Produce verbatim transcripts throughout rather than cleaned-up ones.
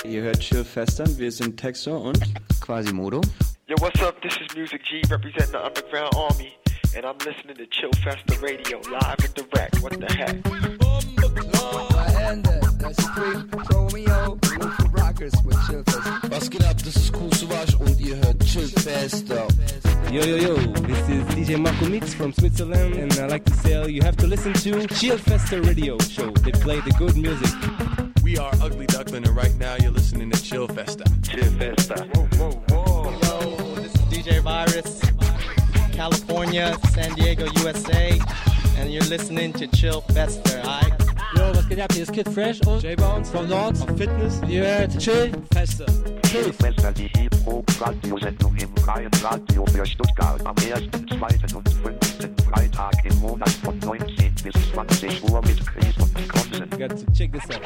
Ihr hört Chill Fester, wir sind Texo und Quasimodo. Yo, what's up? This is Music G representing the Underground Army, and I'm listening to Chill Fester Radio live and direct. What the heck? Was geht ab? Das ist Kool Savas und ihr hört Chill Fester. Yo, yo, yo, this is D J Marco Meets from Switzerland, and I like to say you have to listen to Chill Fester Radio Show. They play the good music. We are Ugly Duckling, and right now you're listening to Chill Festa. Chill Festa. Whoa, whoa, whoa. Yo, this is D J Virus, California, San Diego, U S A, and you're listening to Chill Festa, alright? Yo, was geht ab? Hier ist Kid Fresh und J-Bounce from Lords of Fitness. Ihr hört Chill Festa. Chill Festa, die Hip-Hop-Radiosendung im freien Radio für Stuttgart am ersten, zweiten und fünften Freitag im Monat von neunzehn bis zwanzig Uhr mit Chris und Konsen. You got to check this out.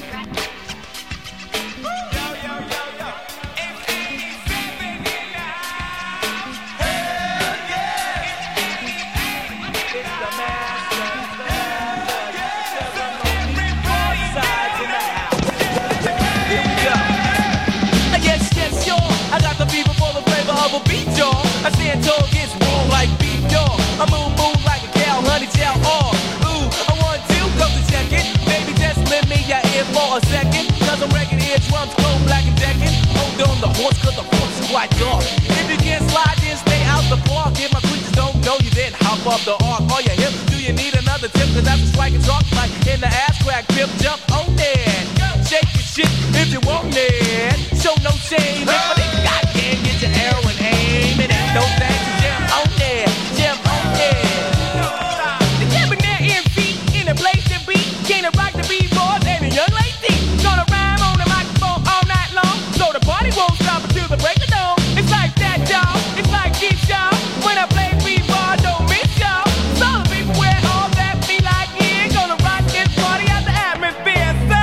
A beat, y'all. I stand tall, gets warm like beef, y'all. I move, move like a cow, honey chow, all. Ooh, I want to go to check it. Baby, just lend me your ear for a second. Cause I'm wrecking eardrums, cold, black and decking. Hold on the horse, cause the horse is quite dark. If you can't slide, then stay out the park. If my creatures don't know you, then hop off the ark. Are you hip? Do you need another tip? Cause that's a striking talk like in the ass crack. Pip, jump on it. Shake your shit if you want it. Show no shame. If a nigga got can get your arrow and aim it at those things to jam on there, jam on there. The cabinet M C in the place to be. Can't rock the B-boys and the young lady. Gonna rhyme on the microphone all night long. So the party won't stop until the break of dawn. It's like that, y'all. It's like this, y'all. When I play B-boy, don't miss y'all. So the people wear all that be like, yeah. Gonna rock this party out the atmosphere. So,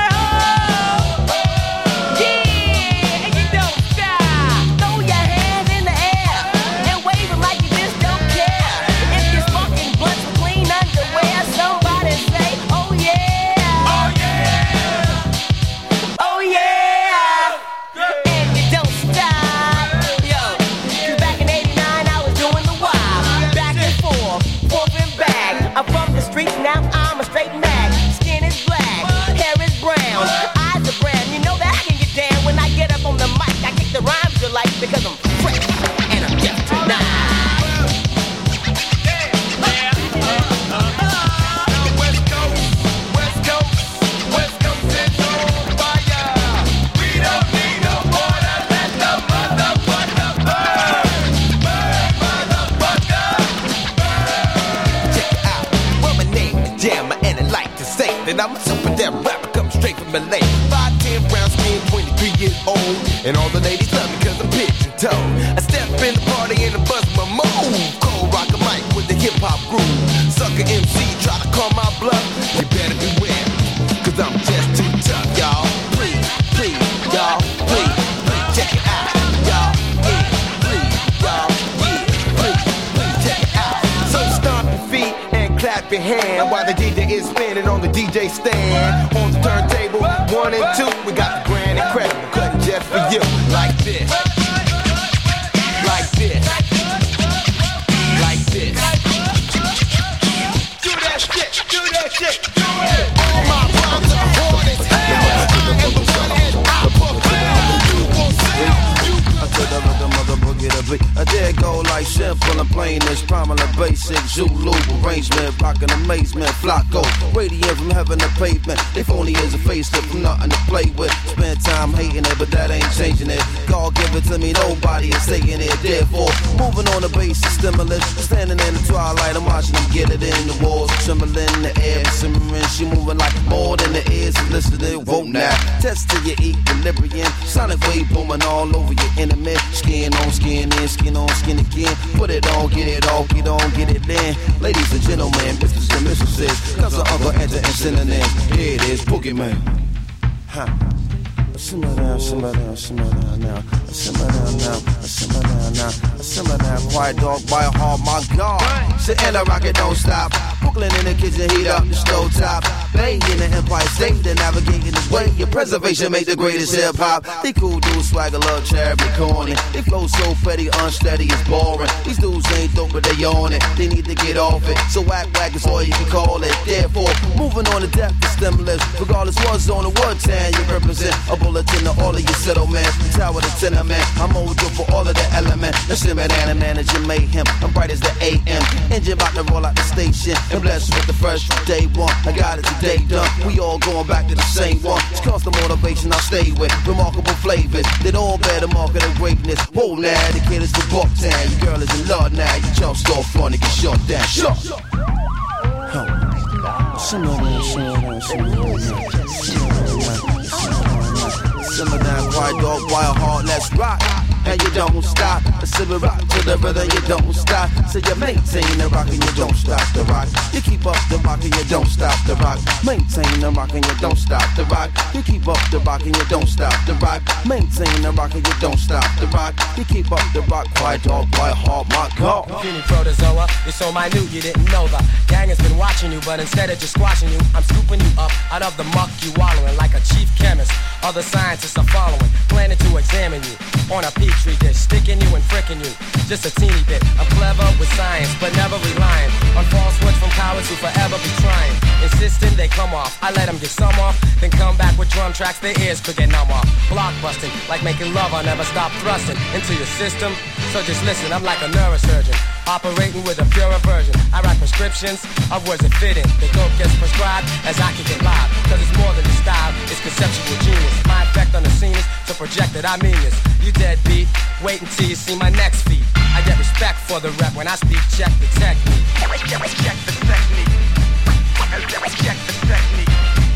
yeah, and you don't stop. Throw your hands in the air and wave them like you just don't care. If you're smoking blunts with clean underwear, somebody say, oh yeah. Oh yeah. Oh yeah. And you don't stop. Yo, 'cause back in eighty-nine I was doing the wild. Back and forth, forth and back. I'm from the streets, now I'm a straight mag. Skin is black, hair is brown, eyes are brown. You know that I can get down when I get up on the mic. I kick the rhymes you like because I'm fresh and I'm deaf tonight. West Coast, West Coast, West Coast is on fire. We don't need no water, let the motherfucker burn. Burn, motherfucker, burn. Check it out, well my name is Jammer and I like to say that I'm a super damn rapper, come straight from L A. Five, ten, brown skin, twenty-three years old, and all the ladies love me cause I'm pigeon toe. I step in the party and I bust my move. Cold rock a mic with the hip hop groove. Sucker M C try to call my bluff, you better beware, cause I'm just too tough, y'all. Please, please, y'all, please, please check it out, y'all. Yeah, please, y'all, yeah, please, please check it out. So stomp your feet and clap your hand while the D J is spinning on the D J stand. On the turntable, one and two, we got the grand incredible cutting just for you. Like this, like this, like this. Do that shit, do that shit, do it. All my rhymes are hard as hell. I am the one and I prevail. You gon' sell, you I tell the rhythm of the boogie to beat. I did go like simple and plain as prominent basic Zulu arrangement, rockin' amazement, Flocko, radiant from heaven to pavement. If only is a facelift from nothing to play with. Spend time hating it, but that ain't changing it. God give it to me, nobody is taking it. Therefore, moving on the basis stimulus. Standing in the twilight, I'm watching them get it in the walls, trembling in the air, simmering. She moving like more than the ears. Listening, whoa now. Test to your equilibrium. Sonic wave booming all over your enemy. Skin on skin in, skin on skin again. Put it on, get it off, get on, get it in. Ladies and gentlemen, misters and mistresses, cause of other enter and synonyms. Here it is, Boogeyman. Huh. Simmer down, simmer down, simmer down now. Simmer down now, simmer down now. Simmer down, quiet dog, by a heart, my God. Sit in a rocket, don't stop. Brooklyn in the kitchen, heat up the stove top. Bay in the Empire State, they're navigating this way. Your preservation make the greatest hip hop. They cool dudes, swagger, love, charity, corny. They flow so petty, unsteady, it's boring. These dudes ain't dope, but they on it. They need to get off it. So whack whack is all you can call it. Therefore, moving on to death to stimulus. Regardless what zone or what town you represent. A bulletin to all of your settlements. The tower to tenement. I'm mojo for all of the elements. The simmer down and manage your mayhem. I'm bright as the A M. Engine about to roll out the station. And blessed with the fresh from day one. I got it today done. We all going back to the same one. It's constant motivation I stay with. Remarkable flavors. They all bear the mark of the greatness. Whoa now, the kid is the Bucktown. Your girl is in love now. You jump start front and get shut down. Shut. Simmer down, simmer down, simmer down, simmer down, simmer down, quiet dog, wild heart, let's rock. And you don't stop, simmer rock to the rhythm, you don't stop. So you maintain the rock and you don't stop the rock. You keep up the rock and you don't stop the rock. Maintain the rock and you don't stop the rock. You keep up the rock and you don't stop the rock. Maintain the rock and you don't stop the rock. You keep up the rock, quiet dog, quiet heart, my God. Puny protozoa, you're so minute you didn't know the gang has been watching you, but instead of just squashing you, I'm scooping you up out of the muck you wallowing like a chief chemist. Other scientists are following, planning to examine you on a petri dish, sticking you and fricking you just a teeny bit. I'm clever with science, but never relying on falsehoods from cowards who forever be trying. Insisting they come off, I let them get some off, then come back with drum tracks their ears could get numb off. Blockbusting, like making love, I'll never stop thrusting into your system. So just listen, I'm like a neurosurgeon, operating with a pure aversion. I write prescriptions of words that fit in. The dope gets prescribed as I kick it live. Cause it's more than the style, it's conceptual genius. My effect on the scene is to project that I mean this. You deadbeat, wait until you see my next feat. I get respect for the rep when I speak, check the technique. Check the technique. Check the technique. Check the technique.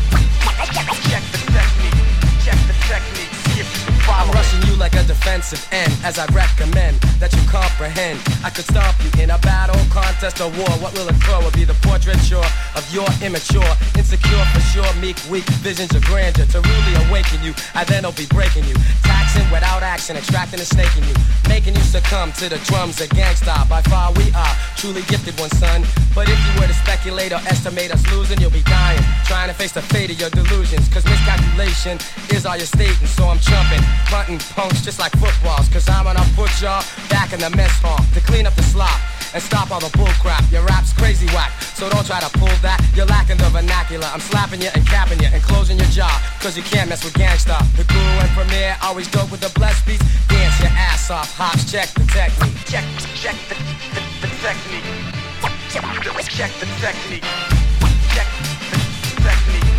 Check the technique. See if you can follow. I'm rushing you like a defensive end as I recommend that you comprehend. I could stomp you in a battle, contest, or war. What will occur will be the portraiture of your immature, insecure for sure, meek, weak visions of grandeur. To really awaken you, I then will be breaking you, taxing without action, extracting and snaking you, making you succumb to the drums of gangsta. By far we are truly gifted one, son. But if you were to speculate or estimate us losing, you'll be dying, trying to face the fate of your delusions. Cause miscalculation is all you're stating. So I'm jumping, punting punks just like footballs. Cause I'm gonna put y'all back in the mess hall to clean up the slop and stop all the bullcrap. Your rap's crazy whack, so don't try to pull that. You're lacking the vernacular. I'm slapping you and capping you and closing your jaw, cause you can't mess with gangsta. The guru and premier, always dope with the blessed beats. Dance your ass off, hops, check the technique. Check, check the, the, the technique. Check, check the technique. Check the technique.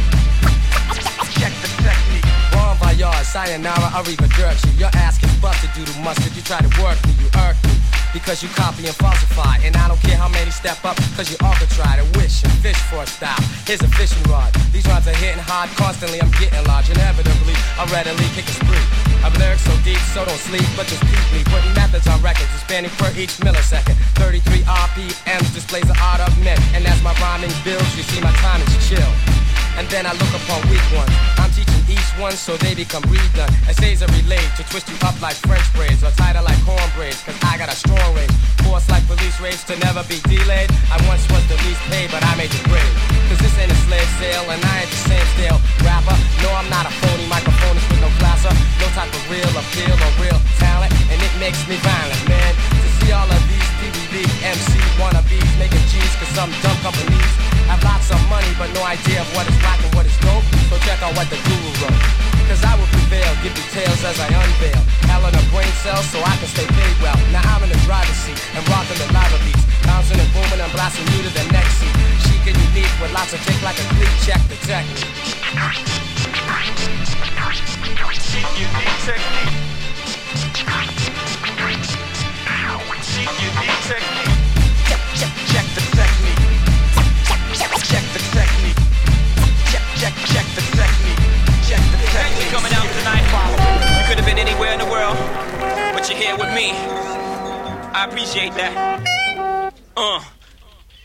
Check the technique. Bon voyage, sayonara, arrivederci. Your ass gets busted due to mustard. You try to work me, you irk me, because you copy and falsify. And I don't care how many step up, cause you all could try to wish and fish for a style. Here's a fishing rod. These rods are hitting hard constantly. I'm getting large. Inevitably, I'll readily kick a spree. I'm lyrics so deep, so don't sleep, but just keep me putting methods on records, expanding per each millisecond. thirty-three R P Ms displays the art of men. And as my rhyming builds, you see my time is chill. And then I look upon weak ones. I'm teaching each one so they become redone. Essays are relayed to twist you up like French braids or tighter like corn braids. Cause I got a strong range, force like police raids to never be delayed. I once was the least paid, but I made the grade. Cause this ain't a slave sale and I ain't the same stale rapper. No, I'm not a phony microphonist with no classer. No type of real appeal or real talent. And it makes me violent, man. To see all of these P V D M C wannabes making G's cause some dumb companies have lots of money but no idea of what is black and what is dope. So check out what the guru wrote. Cause I will prevail, give details as I unveil. Hell in a brain cell so I can stay paid well. Now I'm in the driver's seat and rocking the lava beats, bouncing and booming and blasting you to the next seat. Chic and unique with lots of kick like a cleat. Check the technique. Chic, unique technique. Chic, unique technique. Check, check, check the technique. Check the technique. Check, check, check the technique. Check the technique. Thanks for coming out tonight. You could have been anywhere in the world, but you're here with me. I appreciate that. Uh.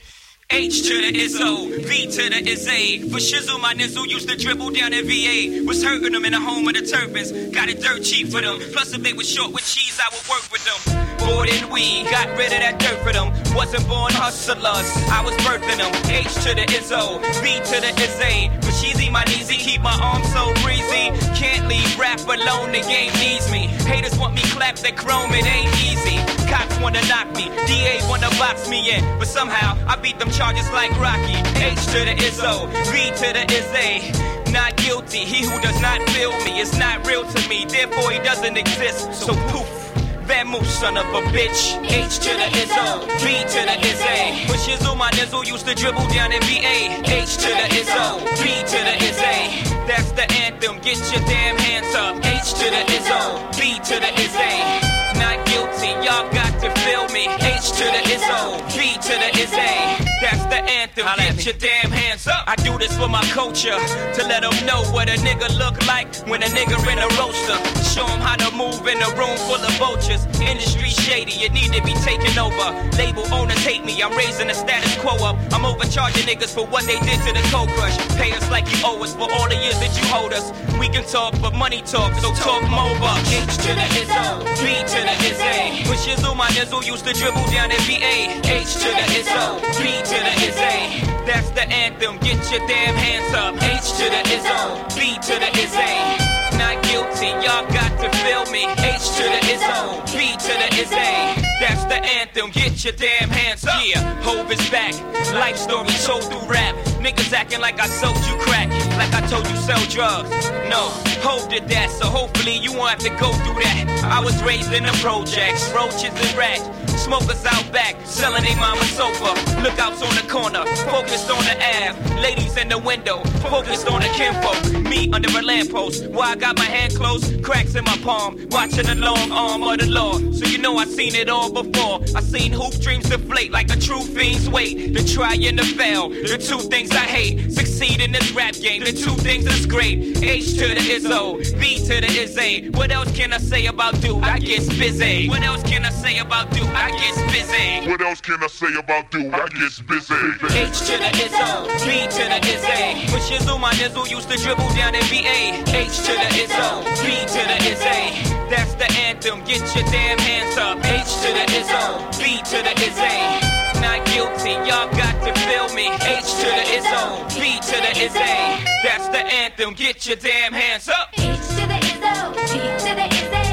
H to the Izzo, V to the Izzy. For shizzle, my nizzle used to dribble down in V A. Was hurting them in the home of the turbans. Got it dirt cheap for them. Plus, if they was short with cheese, I would work with them. Bored and we got rid of that dirt for them. Wasn't born hustlers, I was birthing them. H to the Izzo, V to the Izzy. For cheesy, my kneesy, keep my arms so breezy. Can't leave rap alone, the game needs me. Haters want me clapped at chrome, it ain't easy. Cops wanna knock me, D A wanna box me in. But somehow, I beat them charges like Rocky. H to the Izzo, V to the Izzy. Not guilty, he who does not feel me is not real to me. Therefore, he doesn't exist, so poof. Van Moose, son of a bitch. H to the Izzo, V to the Izzy. When shizzle, my nizzle used to dribble down in V A. H to the Izzo, V to the Izzy. That's the anthem, get your damn hands up. H to the Izzo, V to the Izzy. Not guilty, y'all got to feel me. H to the Izzo, V to the Izzy. That's the anthem, get your damn hands up. I do this for my culture, to let them know what a nigga look like when a nigga in a roaster. Show them how to move in a room full of vultures. Industry shady, you need to be taken over. Label owners hate me, I'm raising the status quo up. I'm overcharging niggas for what they did to the Cold Crush. Pay us like you owe us for all the years that you hold us. We can talk, but money talk, so talk more bucks. H to the Izzo, V to the Izzy. When shizzle, my nizzle used to dribble down in V A. H to the Izzo, V to the Izzy. That's the anthem, get your damn hands up. H to the Izzo, V to the Izzy. Not guilty, y'all got to feel me. H to the Izzo, V to the Izzy. That's the anthem, get your damn hands up. Yeah, Hov is back, life story told through rap. Niggas acting like I sold you crack, like I told you sell drugs. No, Hov did that, so hopefully you won't have to go through that. I was raised in the projects, roaches and rats. Smokers out back, selling they mama sofa. Lookouts on the corner, focused on the Ave. Ladies in the window, focused on the kinfolk. Me under a lamppost, while I got my hand closed, cracks in my palm, watching the long arm of the law. So you know I seen it all before. I seen hoop dreams deflate like a true fiend's weight. The try and the fail, the two things I hate. Succeed in this rap game, the two things that's great. H to the Izzo, V to the Izzy. What else can I say about dude? I get busy. What else can I say about dude? I get busy. What else can I say about dude? I get busy. H to the Izzo, V to the Izzy. When shizzle, my nizzle used to dribble down in V A. H to the Izzo, V to the Izzy. That's the anthem, get your damn hands up. H to the Izzo, V to the Izzy. Not guilty, y'all got to feel me. H to the Izzo, V to the Izzy. That's the anthem, get your damn hands up. H to the Izzo, V to the Izzy.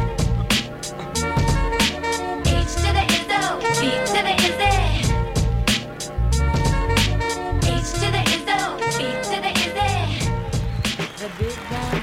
H to the Izzo, V to the Izzy. H to the Izzo, V to the Izzy. The big bad.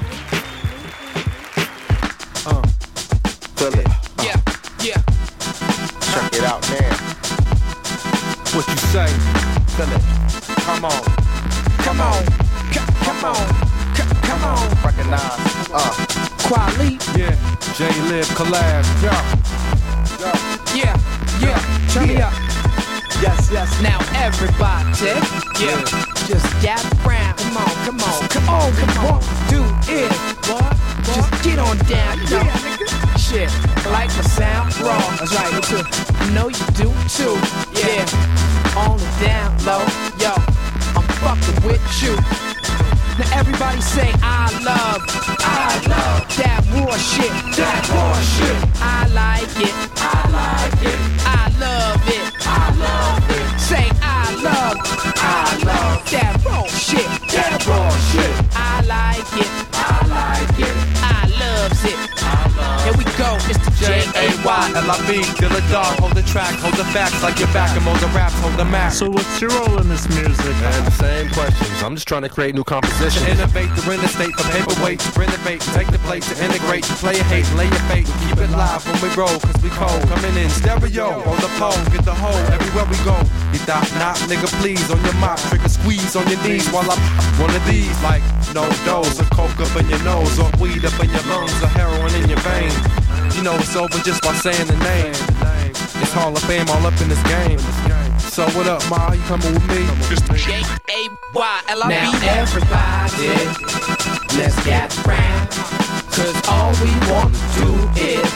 Uh, feel it. Uh. Yeah, yeah. Check it out, man. What you say? Feel it. Come on. Come on. C- come on. C- come on. Recognize. Uh. Quali. Yeah. J-Lib collab. Yeah. Yeah. Yeah. Turn me up. Yes, yes. Now everybody. Yeah. Just gather round. Come on. Come on. Come on. Come on. Do it. What? Just get on down. You know. Shit. Like the sound raw. That's right. Me too. I know you do too. Yeah. On the down low, yo, I'm fucking with you. Now everybody say I love, I love that war shit, that war shit. I like it, I like it. I love it, I love it. Say I love, I love that raw shit, that raw shit. I like it, I like it. I loves it. Here we go, Mister J A Y L I B, Dill a dog, hold the track, hold the facts like your back, and hold the raps, hold the map. So what's your role in this music? And the same questions. I'm just trying to create new compositions. To innovate, to renovate, for paperweights, renovate, take the plate to integrate, to play your hate, lay your fate, and keep it live when we roll, cause we cold. Coming in stereo, on the pole, get the hole, everywhere we go. You thought not, nigga, please, on your mop, trigger squeeze on your knees while I pop one of these, like no dose, or coke up in your nose, or weed up in your lungs, or heroin in your veins. You know it's over just by saying the name. It's Hall of Fame all up in this game. So what up, Ma? You coming with me? J A Y L I B. Now everybody, let's get round. Cause all we want to do is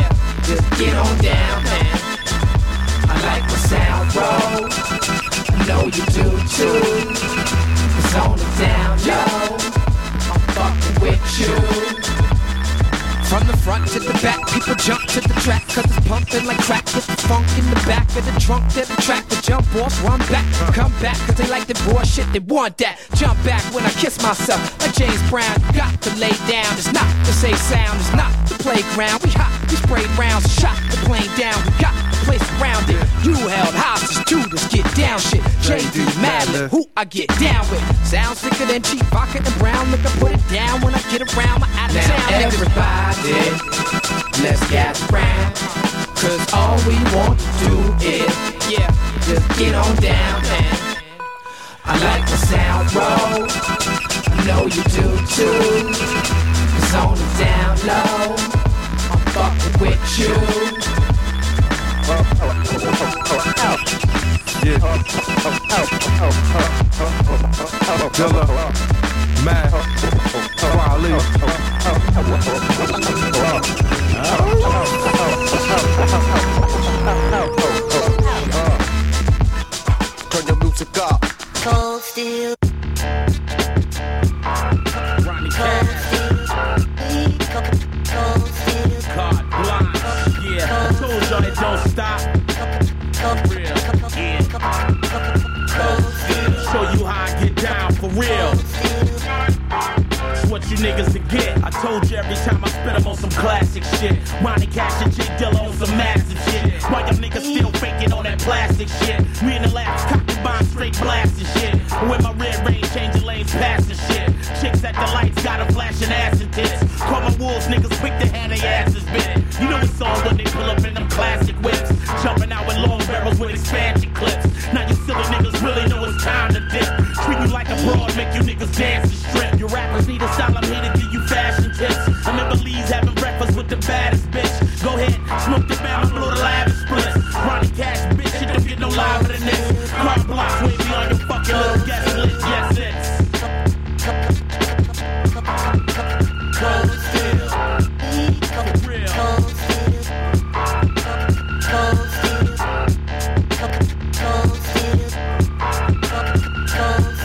just get on down, man. I like my sound, bro. I know you do too. It's on the down low. I'm fucking with you. From the front to the back, people jump to the track, cause it's pumping like crack. Get the funk in the back of the trunk, they're the track. The jump off, run back, come back, cause they like the bullshit, they want that. Jump back when I kiss myself, like James Brown. You got to lay down, it's not the safe sound, it's not the playground. We hot, we sprayed rounds, shot the plane down. We got the place around it. You held hostage to this get down shit. J D Madlib, who I get down with. Sound sicker than cheap vodka and brown. Look, I put it down when I get around my out of town. Now everybody, let's get round, cause all we want to do is, yeah, just get on down, man. I like the sound roll, I know you do too. It's on the down low, I'm fucking with you. Dilla, Matt, Wally. Turn your music up. Cold steel. Ronnie Cash. Card blind. Yeah, I told y'all it don't stop. Real. Yeah. Show you how I get down for real. It's what you niggas to get. I told you every time I spit I'm on some classic shit. Ronnie Cash and J Dilla on some massive shit. Why y'all niggas still faking on that plastic shit? Me and the last cocky bomb straight blasting shit. With my red range changing lanes passing shit. Chicks at the lights got them flashing ass and tits. Call my wolves niggas quick to have their asses bit. You know it's on when they pull up in them classic whips. Jumping out with long barrels with expansion clips. Now you silly niggas really know it's time to dip. Treat you like a broad, make you niggas dance and strip. Your rappers need a style, I'm here to give you fashion tips. I never leaves having breakfast with the baddest bitch. Go ahead, smoke the band, I'll blow the lavish splits. Ronnie Cash, bitch, you don't get no live than this. Car blocks way beyond your fucking little guest list, yes it's cold steel. For real. Cold steel. Cold steel. Cold steel. Cold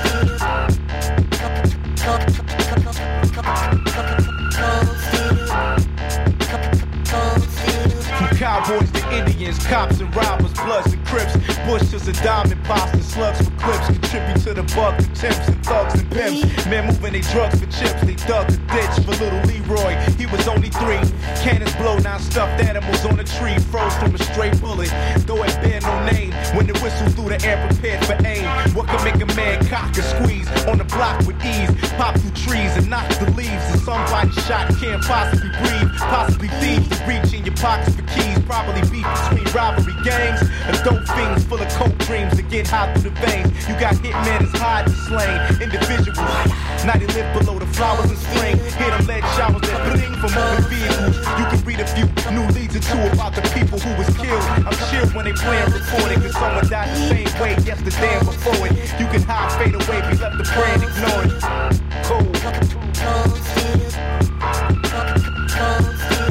From cowboys to Indians, cops and robbers, bloods and crips, bushers and diamond bosses, slugs for clips, contribute to the buck, the temps and thugs and pimps. Men moving they drugs for chips, they dug a ditch for little Leroy. He was only three. Cannons blow, now stuffed animals on a tree, froze from a stray bullet. Though it bear no name, when the whistle through the air prepared for aim. What can make a man cock and squeeze on the block with ease? Pop through trees and knock the leaves, and somebody shot can't possibly breathe. Possibly thieves to reach in your pockets for keys. Probably beef between rivalry gangs and dope fiends full of coke dreams to get high through the veins. You got hitmen as hide and slain individuals. Now they live below the flowers in spring. Hear them lead showers that bling from moving vehicles. You can read a few new leads or two about the people who was killed. I'm sure when they play and record it, cause someone died the same way yesterday and before it. You can hide, fade away, be left to pray and ignore it. Cold. Cold steel. Cold steel.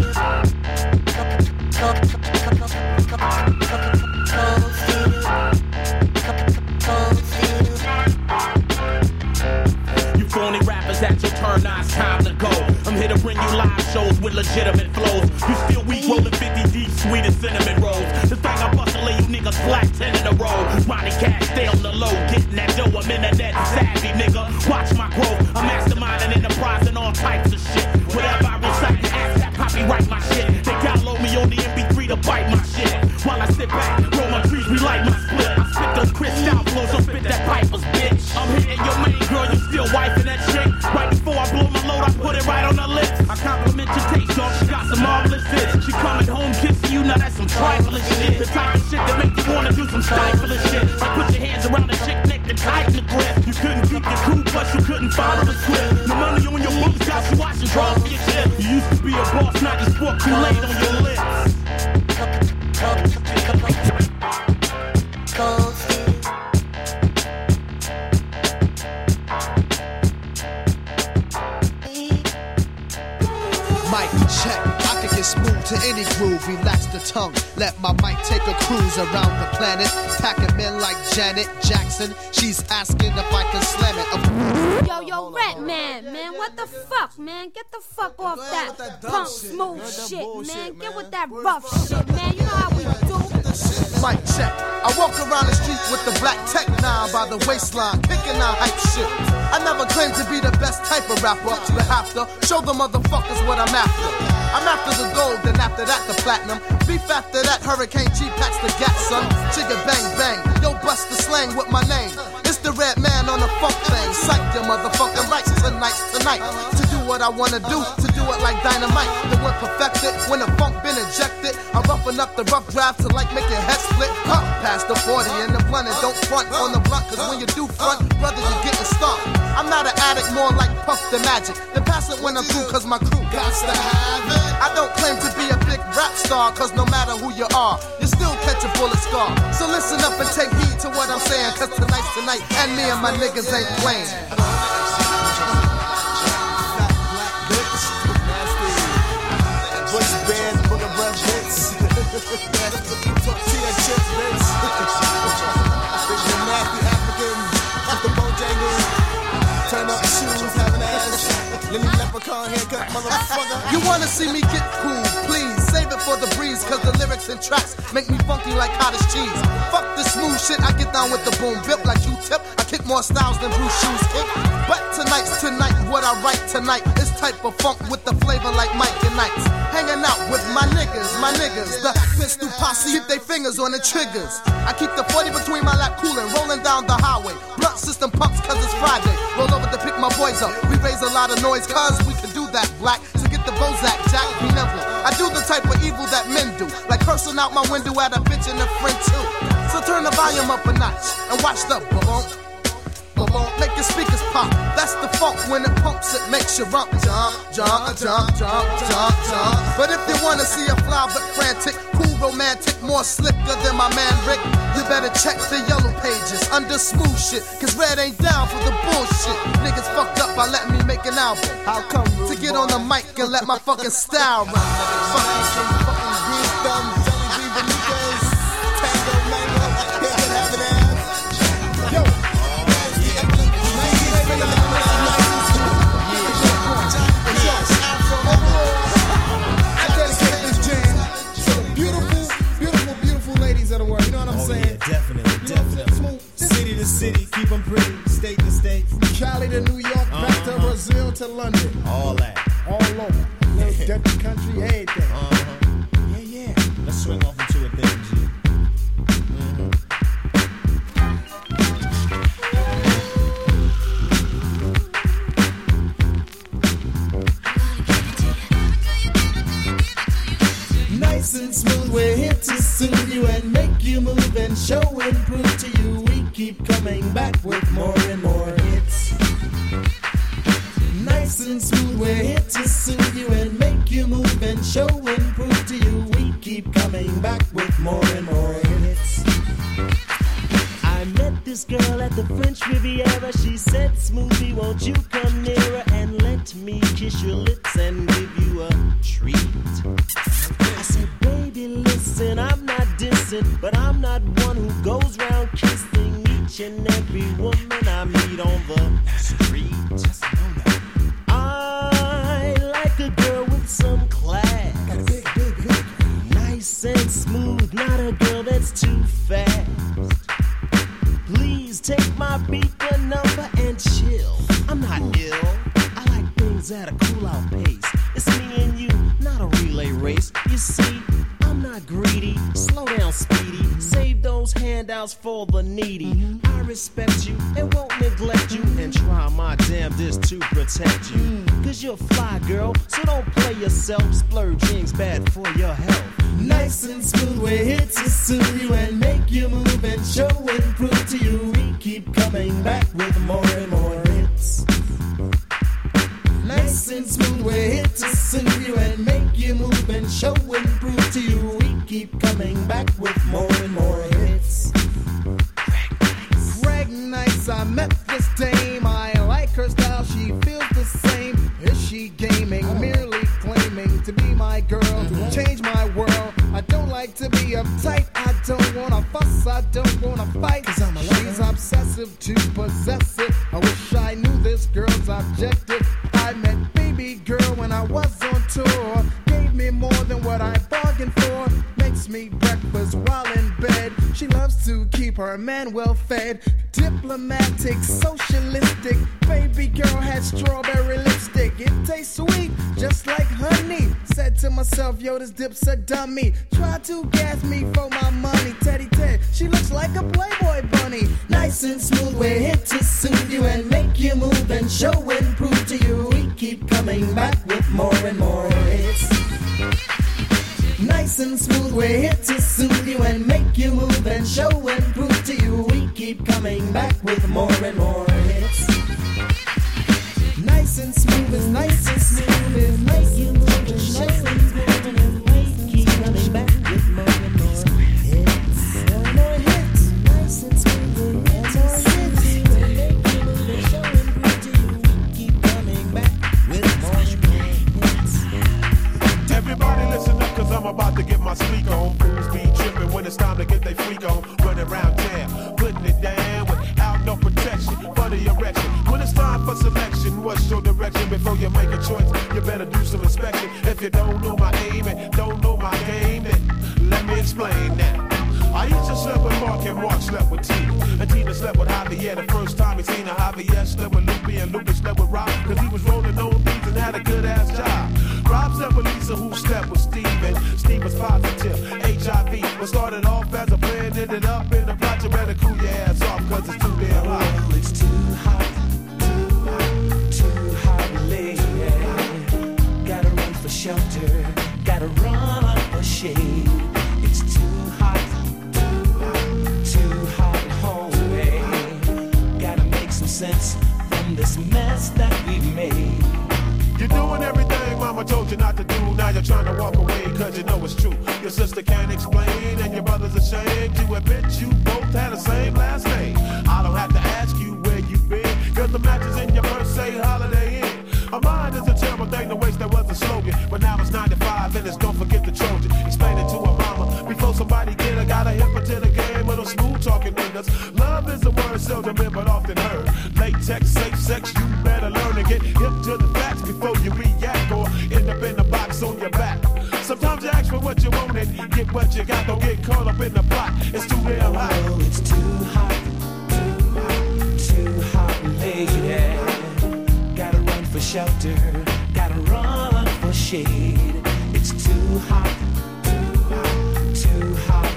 You phony rappers at your turn, now it's time to go. I'm here to bring you live shows with legitimate flows. You still weak, rolling fifty deep, sweet as cinnamon rolls. The thing I bust to lay you niggas flat ten in a row. Ronnie Cash, stay on the low, getting that dough. I'm internet savvy, nigga. Watch my growth. I'm masterminding enterprise and all types of shit. Whatever I recite, ask that copyright my shit. They download me on the M P three to bite my shit. While I sit back, roll my trees, relight my split. I spit those crystal flows, so spit that pipers, bitch. I'm hitting your main girl, you still wifing that chick. Right before I blow my load, I put it right on her lips. I compliment your taste, dog, she got some marvelous hits. She coming home kissing you, now that's some trifling shit. The type of shit that make you wanna do some stifling shit. Like put your hands around the chick neck and tighten the grip. You couldn't keep your cool, plus you couldn't follow the script. No money on your books, got you watching draws for your shit. You used to be a boss, now you sport Kool-Aid on your lips. Cold steel. Mic check, I can get smooth to any groove. Relax the tongue, let my mic take a cruise around the planet. Packing men like Janet Jackson. She's asking if I can slam it. Yo, yo, Rat Man, man, what the fuck, man? Get the fuck off that, that punk smooth shit, shit, man. Get with that rough shit, man. You know how we do. Mic check. I walk around the street with the black tech nine by the waistline, kicking out hype shit. I never claimed to be the best type of rapper, but have to show the motherfuckers what I'm after. I'm after the gold, then after that the platinum. Beef after that, Hurricane G packs the gat, son. Chigga bang bang, yo bust the slang with my name. It's the Red Man on the funk thing. Psych your motherfucking rights tonight, tonight. To do what I wanna do, to do it like dynamite. The one perfected, when the funk been ejected. I roughen up the rough draft to like make your head split. Huh, past the forty and the blunt and don't front on the blunt. Cause when you do front, brother, you getting stomped. I'm not an addict, more like Puff the Magic. The pass it when I'm through, cause my crew got to have it. I don't claim to be a big rap star, cause no matter who you are, you still catch a bullet scar. So listen up and take heed to what I'm saying, cause tonight's tonight, and me and my niggas ain't playing. Bush bands, booger brush hits. Tortilla chips, bitch. The nasty African, after Bojangles. Turn up the shoes, have an ass. Lily leprechaun haircut, motherfucker. You wanna see me get cool, please save it for the breeze, cause the lyrics and tracks make me funky like cottage cheese. Fuck the smooth shit, I get down with the boom bip like you tip. I kick more styles than Bruce Shoes kick. But tonight's tonight, what I write tonight is type of funk with the flavor like Mike and Knights. Hanging out with my niggas, my niggas. The pistol posse, keep they fingers on the triggers. I keep the forty between my lap coolin', rolling down the highway. Blunt system pumps cause it's Friday. Roll over to pick my boys up. We raise a lot of noise cause we can do that, black. So get the Bozak, Jack, be nimble. I do the type of evil that men do, like cursing out my window at a bitch and a friend too. So turn the volume up a notch and watch the boom, boom, make your speakers pop. That's the funk when it pumps, it makes you rump, jump, jump, jump, jump, jump, jump. But if you wanna see a fly but frantic, cool, romantic, more slicker than my man Rick, you better check the yellow pages under smooth shit, cause Red ain't down for the bullshit. Niggas fucked up by letting me make an album. How come to get on the mic and let my fucking style run? Fucking green thumb, jelly bean bonitas, tango mango, haircut having ass. Yo, I dedicate this jam to the beautiful, beautiful, beautiful ladies of the world. You know what I'm oh, saying? Yeah, definitely, definitely. City to city, keep them pretty. State to state. Cali to New York, uh-huh. back to Brazil to London. All that. All over. Little Dutch country, everything. Uh-huh. Yeah, yeah. Let's swing off into a thing, G. Mm-hmm. Nice and smooth, we're here to soothe you and make you move and show and prove to you we keep coming back with more and more hits. Nice and smooth, we're here to soothe you and make you move and show and prove to you we keep coming back with more and more hits. I met this girl at the French Riviera. She said, Smoothie, won't you come nearer and let me kiss your lips and give you a treat? I said, baby, listen, I'm not dissing, but I'm not one who goes round kissing each and every woman I meet on the street. I like a girl with some class, nice and smooth, not a girl that's too fast. Please take my beeper number and chill. I'm not ill, I like things at a cool out pace. It's me and you, not a relay race. You see, I'm not greedy, slow down, Speedy. Save those handouts for the needy. I respect you and won't neglect you, and try my damnedest to protect you. Cause you're a fly girl, so don't play yourself. Splurging's bad for your health. Nice and smooth, we're here to soothe you and make you move and show and prove to you we keep coming back with more and more hits. Nice and smooth, we're here to soothe you and make you move and show and prove to you we keep coming back with more and more hits. Greg Nice, I met this dame, I like her style, she feels the same. Is she gaming, merely claiming uptight. I don't wanna fuss, I don't wanna fight. Cause I'm a She's obsessive to possessive. I wish I knew this girl's objective. I met baby girl when I was on tour. Gave me more than what I bargained for. Makes me breakfast while in bed. She loves to keep her man well fed. Diplomatic, socialistic. Baby girl has strawberry lipstick. It tastes sweet, just like honey. Said to myself, yo, this dip's a dummy. Try to gas me for my money. Teddy Ted, she looks like a Playboy bunny. Nice and smooth, we're here to soothe you and make you move and show and prove to you. We keep coming back with more and more hits. Nice and smooth, we're here to soothe you and make you move and show and prove to you. We keep coming back with more and more hits. Nice and smooth is nice and smooth is nice and smooth is nice and smooth and we keep coming back with more and more hits. More and more hits. Nice and smooth and more hits. We make you move and show and prove to you. We keep coming back with more and more hits. Everybody listen up, cause I'm about to get my speak on. Fools be tripping when it's time to get they freak on. Running around town, putting it down without no protection for the erection. When it's time for selection, what's your direction? Before you make a choice, you better do some inspection. If you don't know my aim and don't know my game, then let me explain that. I used to sleep with Mark and Mark slept with Tina. And Tina slept with Javier the first time he seen her. Javier slept with Lupe and Lupe slept with Rob. Cause he was rolling on beats and had a good ass job. Rob slept with Lisa who slept with Steve. And Steve was positive, H I V. What started off as a plan ended up in a plot. You better cool your ass off cause it's too damn hot. Well, it's too hot, too hot, too hot, lady. Gotta run for shelter, gotta run for shade. It's too hot, too hot, too hot, homie. Gotta make some sense from this mess that we've made. You're doing everything mama told you not to do. Now you're trying to walk away cause you know it's true. Your sister can't explain and your brother's ashamed to admit you both had the same last name. I don't have to ask you where you've been, cause the matches in your purse say Holiday Inn. A mind is a terrible thing to waste, that was a slogan. But now it's ninety-five and it's don't forget the Trojan. Explain it to her mama before somebody get her. Gotta hip her to the game of those smooth talking niggas. Love is a word seldom in but often heard. Latex, safe sex, you better learn to get hip to the facts before you react or end up in the box on your back. Sometimes you ask for what you want and get what you got. Don't get caught up in the plot, it's too damn hot. Oh, it's too hot, too hot, too hot, lady. Gotta run for shelter, gotta run for shade. It's too hot, too hot, too hot,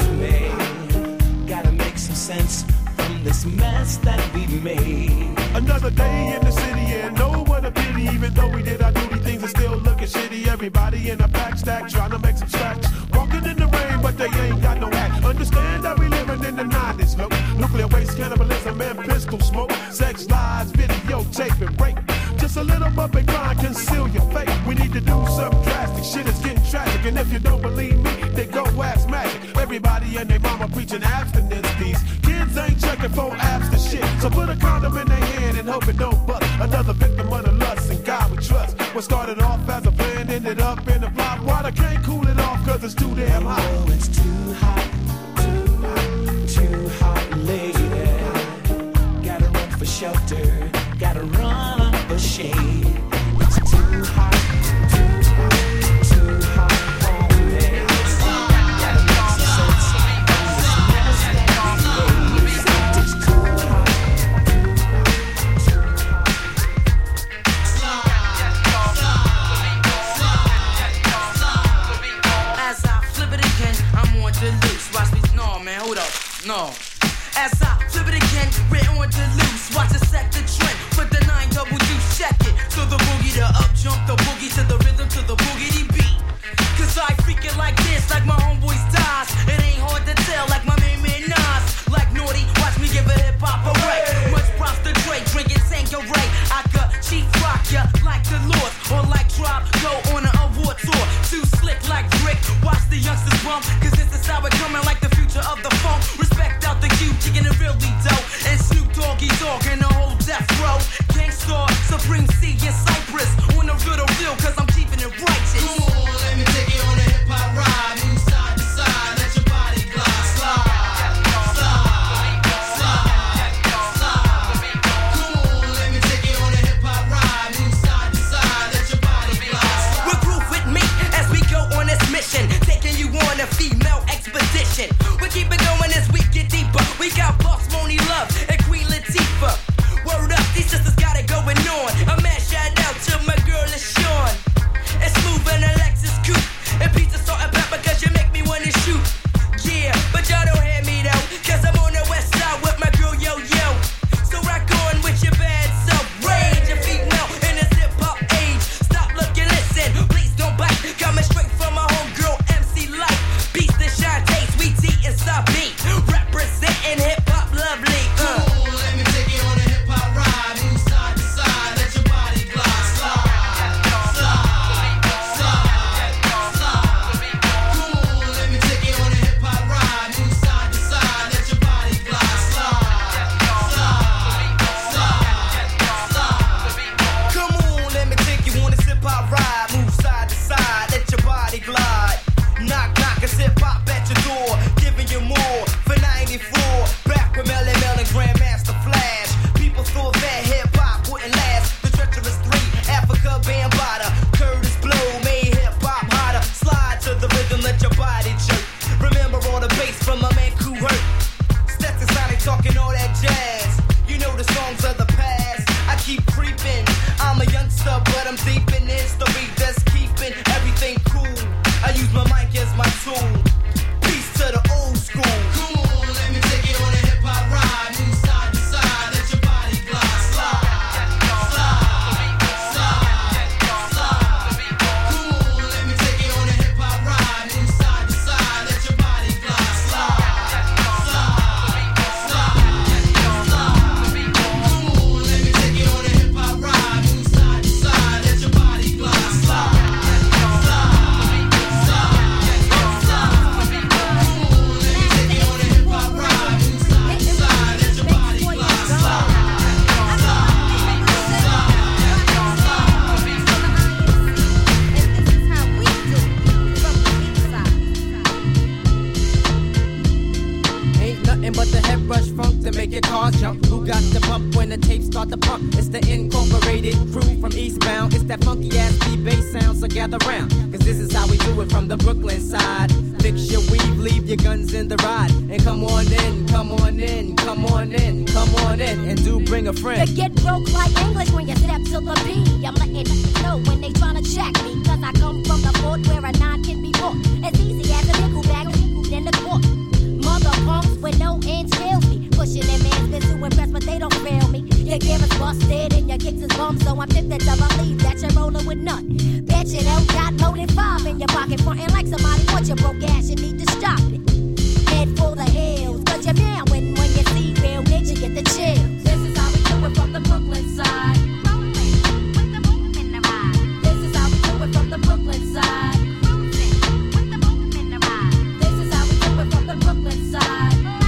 homie. Gotta make some sense from this mess that we made. Another day in the city and no what a pity. Even though we did our duty, things are still looking shitty. Everybody in a pack stack trying to make some stacks. Walking in the rain, but they ain't got no hat. Understand that we living in the nineties, look. Nuclear waste, cannibalism, and pistol smoke. Sex, lies, videotape, and rape. Just a little bump and grind, conceal your fate. We need to do something drastic, shit is getting tragic. And if you don't believe me, then go ask magic. Everybody and their mama preaching abstinence. These kids ain't checking for abs to shit. So put a condom in their hand and hope it don't bust. Another victim of the lust and God we trust. What started off as a plan ended up in a flop. Water can't cool it off cause it's too damn hot. Oh, it's too hot, too hot, too hot, lady. Gotta run for shelter, gotta run for shade. It's too hot, too hot, too hot, homie. Gotta make some sense from this mess that we made. It's too hot, too hot, too hot. As I flip it again, I'm on the loose. Watch me, no man, hold up, no. As I flip it again, we're on the loose. Watch it set the trend, put the nine double deuce, check it. To the boogie, the up jump, the boogie to the rhythm, to the boogity beat. Cause I freak it like this, like my homeboys dies. It ain't hard to tell, like my main man Nas. Like Naughty, watch me give a hip hop a break. Much props to Dre, drinking Tanqueray. I could chief rock ya like the Lord, or like Drop, go on an award tour. Too slick like Rick, watch the youngsters bump. Cause this is how it coming like the future of the funk. Respect out the cube, kicking it really dope. And Snoop Doggy pump when the tapes start to pump. It's the incorporated crew from Eastbound. It's that funky ass beat-bass sound, so gather round. Cause this is how we do it from the Brooklyn side. Fix your weave, leave your guns in the ride. And come on in, come on in, come on in, come on in. And do bring a friend. You get broke like English when you step to the P. I'm letting you know when they tryna check me. Cause I come from the fort where a nine can be bought. As easy as a nickel bag in the court. Mother punks with no ends kills me. Pushing their man's been to impress, but they don't fail me. Your gear is busted and your kicks is bummed, so I'm tempted to believe that you're rolling with none. Bet you don't got more than five in your pocket, frontin' like somebody wants your broke ass. You need to stop it. Head for the hills, cause you're down when when you see real nature get the chills. This is how we do it from the Brooklyn side. Rolling with the boom in the ride. This is how we do it from the Brooklyn side. Cruising with the boom in the ride. This is how we do it from the Brooklyn side.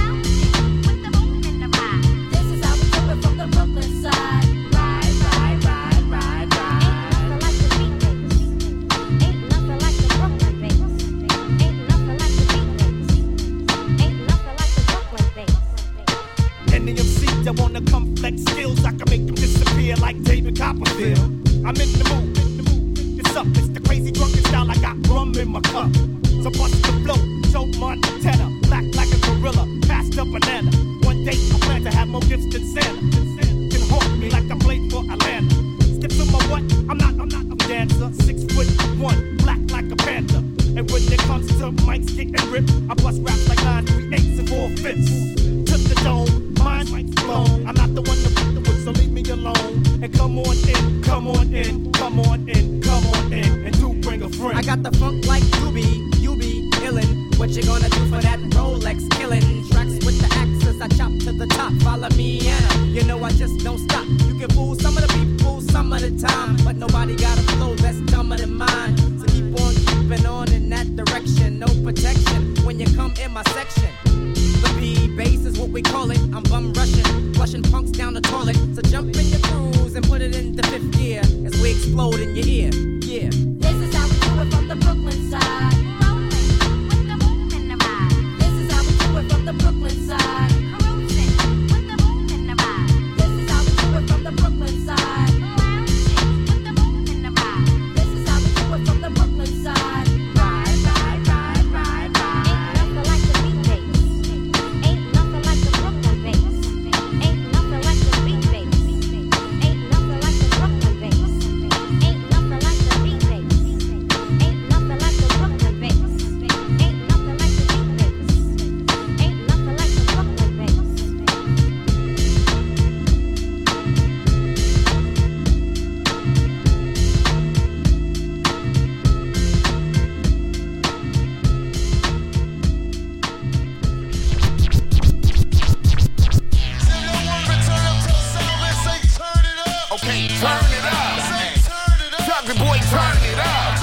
I wanna come flex skills, I can make them disappear like David Copperfield. I'm in the mood, in the mood. It's up, it's the crazy drunken style. I got rum in my cup. So bust the flow, show Montana, black like a gorilla, passed a banana. One day I plan to have more gifts than Santa. Can haunt me like I played for Atlanta. Step to my what? I'm not, I'm not a dancer. Six foot one, black like a panther. And when it comes to mics getting ripped, I bust raps like nine, three eighths and four fifths. To the dome, mind blown. I'm not the one to put the wood, so leave me alone. And come on in, come on in, come on in, come on in, and do bring a friend. I got the funk like you be, you be illin'. What you gonna do for that Rolex killin'? Tracks with the axes, I chop to the top. Follow me, Anna. You know I just don't stop. You can fool some of the people some of the time, but nobody got a flow that's dumber than mine. So keep on keeping on in that direction. No protection when you come in my section. The P-bass is what we call it. I'm bum rushing, flushing punks down the toilet. So jump in your cruise and put it into fifth gear as we explode in your ear. Yeah. This is how we do it from the Brooklyn side. Rolling with the boom in the ride. This is how we do it from the Brooklyn side. Cruising with the boom in the ride. This is how we do it from the Brooklyn side. Lounging with the boom in the ride. This is how we do it from the Brooklyn side. Ride, ride, ride, ride, ride. Ain't nothing like the beat bass. Ain't nothing like the Brooklyn bass. Ain't nothing like the beat bass. Ain't nothing like the Brooklyn bass. Ain't nothing like the beat bass. Ain't nothing like the Brooklyn bass. Ain't nothing like the beat bass. Ain't nothing like the Brooklyn bass. Okay, turn it up. Dr. Boy, turn it up.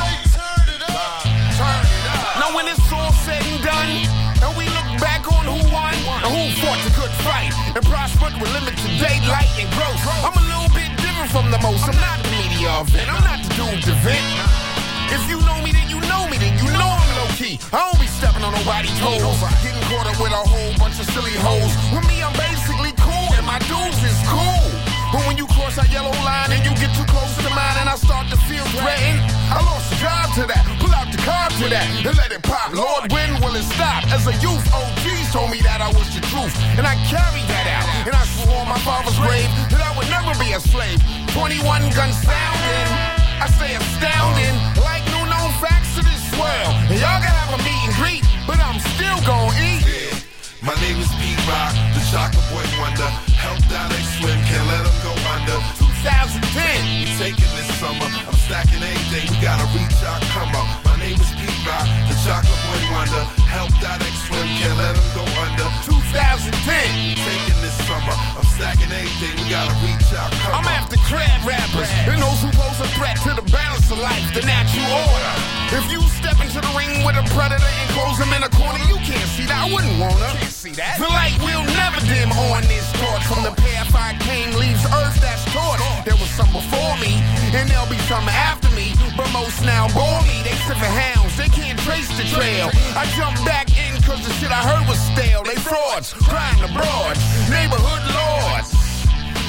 Turn it up. Now when it's all said and done, and we look back on who won and who fought the good fight and prospered with limited daylight and growth, I'm a little bit different from the most. I'm not the media event. I'm not the dude to vent. If you know me, then you know me, then you know I'm low key. I don't be stepping on nobody's toes, getting caught up with a whole bunch of silly hoes. With me, I'm basically cool, and my dudes is cool. But when you cross that yellow line and you get too close to mine and I start to feel threatened, I lost a job to that, pull out the car to that, and let it pop. Lord, when will it stop? As a youth, O Gs told me that I was the truth, and I carried that out. And I swore on my father's grave that I would never be a slave. twenty-one guns sounding, I stay astounding, like new known facts to this world. And y'all gotta have a meet and greet, but I'm still gon' eat. My name is Pete Rock, the chocolate boy wonder. Help down they swim, can't let them go under. twenty ten, we taking this summer. I'm stacking anything, we gotta reach our come up. My name is Pete Rock, the chocolate boy wonder. Help down they swim, can't let them go under. twenty ten, we taking this summer. I'm stacking anything, we gotta reach our come I'm up. after crab rappers and those who pose a threat to the balance of life, the natural order. If you step into the ring with a predator and close him in a corner, you can't see that. I wouldn't wanna. Can't see that. The light will never dim on this torch. From the path I came leaves earth that's torch. There was some before me, and there'll be some after me. But most now bore me. They sniffing hounds, they can't trace the trail. I jumped back in cause the shit I heard was stale. They frauds, crying abroad, neighborhood lords.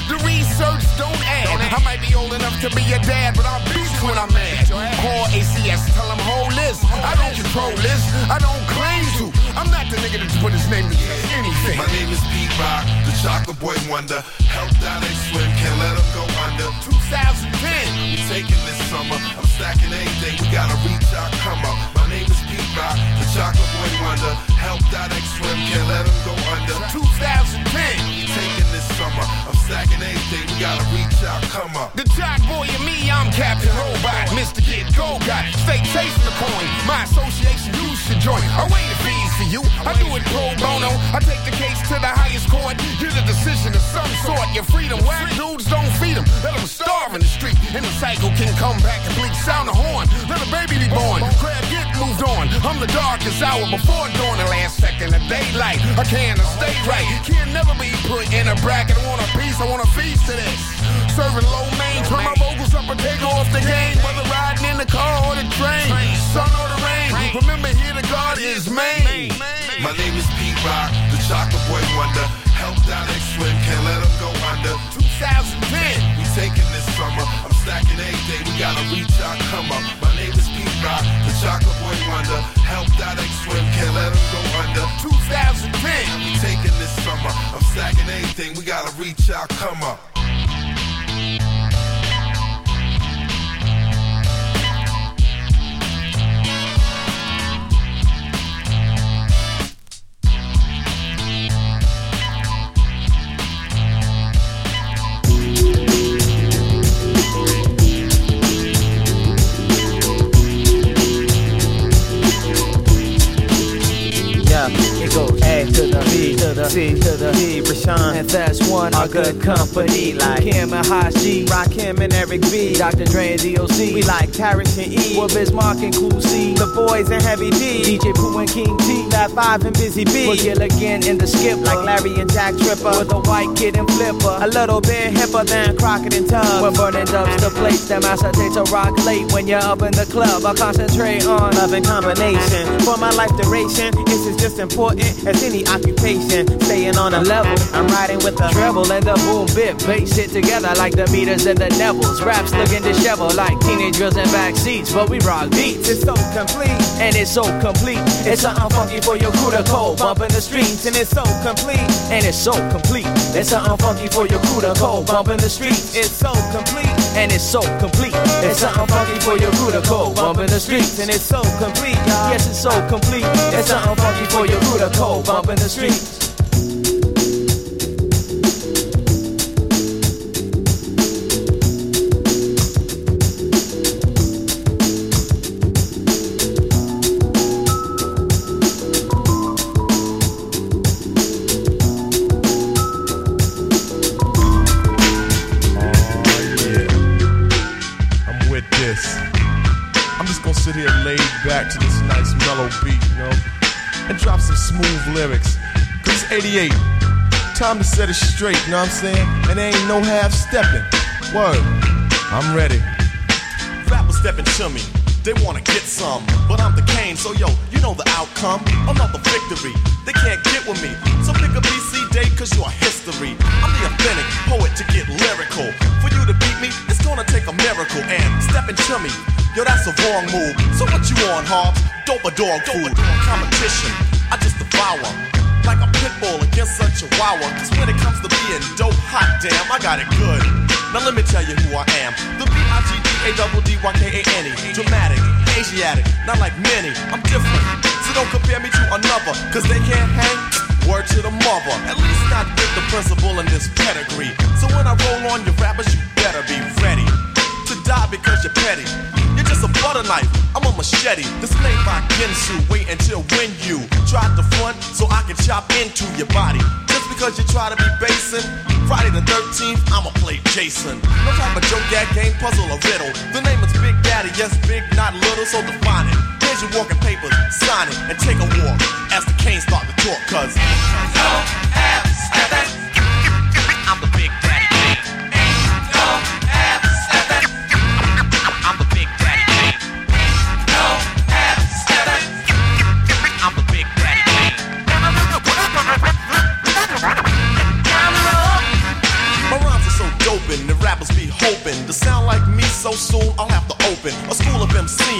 shirts don't add. I might be old enough to be your dad, but I'll beat you when I'm mad. Call A C S, tell him hold this. I don't control this. I don't claim to. I'm not the nigga that just put his name to anything. My name is Pete Rock, the chocolate boy wonder. Helped out they swim, can't let them go under. two thousand ten. We taking this summer. I'm stacking everything. We gotta reach our come up. My name is Pete Rock, the chocolate boy wonder. Helped out they swim, can't let them go under. two thousand ten. We taking this summer. I'm stacking everything. We gotta reach our come up. The jock boy and me, I'm Captain Robot. Mister Get Go Got. Stay chasing the coin. My association, you should join. I waive the fees for you. I do it pro bono. I take the case to the highest court. Get a decision of some sort. Your freedom, whack dudes don't feed them. Let them starve in the street. And the cycle can come back and bleach. Sound the horn. Let a baby be born. Crab get moved on. I'm the darkest hour before dawn. The last second of daylight. I can't stay right. Can't never be put in a bracket. I want a piece. I want a feast to this. Serving low main. Turn my vocals up and take off the game. Whether riding in the car or the train. Sun or the rain. Remember here the God is Maine. My name is Pete Rock, the chocolate boy wonder. Helped out they swim, can't let them go under. two thousand ten. We taking this summer. I'm stacking everything. We gotta reach our come up. My name is Pete Rock, the chocolate boy wonder. Helped out they swim, can't let them go under. two thousand ten. We taking this summer. I'm stacking everything. We gotta reach our come up. It goes A to the B to the C to the D, Rashawn and that's one are good company like Kim and Hashi, Rakim and Eric B, Doctor Dre and D O C. We like Parrish and E, with Bismarck and Cool C, the boys and Heavy D, D J Pooh and King T, Fat Five and Busy B, with Gilligan in the skip like Larry and Jack Tripper, with a white kid and Flipper, a little bit hipper than Crockett and Tubbs. We're burning dubs to plates that acetate to rock late when you're up in the club. I concentrate on love and combination for my life duration. This is just important as any occupation. Staying on a level, I'm riding with the treble and the boom bip. Bass shit together like the meters and the devils. Raps looking disheveled like teenagers in back seats, but we rock beats. It's so complete, and it's so complete. It's something funky for your crew to cold bump in the streets, and it's so complete, and it's so complete. It's something funky for your crew to cold bump in the streets. It's so complete, and it's so complete. It's something funky for your crew to cold bump in the streets, and it's so complete. Yes, it's so complete. It's something funky for your crew to cold bump in the streets. Sit here laid back to this nice mellow beat, you know, and drop some smooth lyrics. Cause it's eighty-eight, time to set it straight, you know what I'm saying? And there ain't no half stepping. Word, I'm ready. Rappers stepping to me, they wanna get some, but I'm the Kane, so yo, you know the outcome. Another victory, they can't get with me. So pick a B C day, cause you're history. I'm the authentic poet to get lyrical. For you to beat me, it's gonna take a miracle. And stepping to me, yo, that's a wrong move. So what you on, Hobbs? Dope or dog food? Competition, I just devour like a pit bull against a chihuahua. Cause when it comes to being dope, hot damn, I got it good. Now let me tell you who I am. The B I G D A D D Y K A N E. Dramatic, Asiatic, not like many. I'm different, so don't compare me to another. Cause they can't hang, word to the mother. At least not with the principal in this pedigree. So when I roll on your rappers, you better be ready to die because you're petty. You're just a butter knife, I'm a machete. This ain't my Ginsu, wait until when you try to front so I can chop into your body. Just because you try to be basing, Friday the thirteenth, I'ma play Jason. No type of joke, gag, game, puzzle, or riddle. The name is Big Daddy, yes, big, not little, so define it. Here's your walking papers, sign it, and take a walk as the Canes start to talk, cause ain't no half stepping. I'm the Big Daddy Kane. Ain't no half stepping. I'm the Big Daddy Kane. Ain't no half stepping. I'm the Big Daddy Kane. My rhymes are so dope and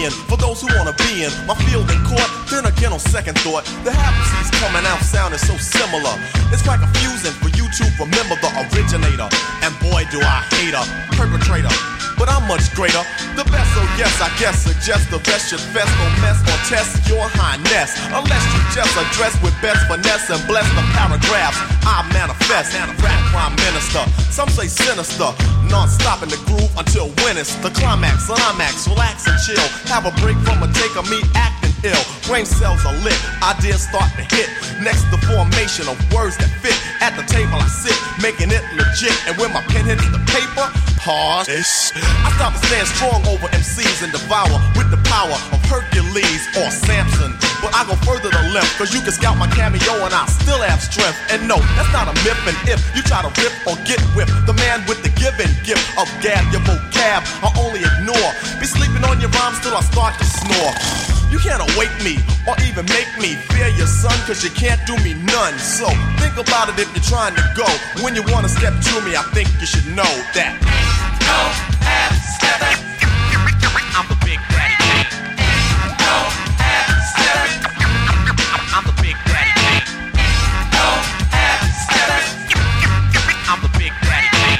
being for those who wanna be in my field in court. Then again, on second thought, the half C's coming out sounding so similar. It's quite confusing for you to remember the originator. And boy, do I hate a perpetrator. But I'm much greater. The best, so yes, I guess suggest the best should best no mess or test your highness. Unless you just address with best finesse and bless the paragraphs I manifest. Rap prime minister, some say sinister. Non-stop in the groove until when it's the climax. Climax, relax and chill. Have a break from a take of me acting ill. Brain cells are lit, ideas start to hit. Next, the formation of words that fit. At the table I sit, making it legit. And when my pen hits the paper, pause. I stop and stand strong over M Cs and devour with the power of Hercules or Samson. But I go further to left, cause you can scout my cameo and I still have strength. And no, that's not a myth. And if you try to rip or get whipped, the man with the given gift of gab, your vocab, I only ignore. Be sleeping on your rhymes till I start to snore. You can't awake me or even make me fear your son, cause you can't do me none. So think about it if you're trying to go. When you wanna step to me, I think you should know that no half stepping. I'm the big daddy king. No half stepping. I'm the big daddy king. No half stepping. I'm the big daddy king.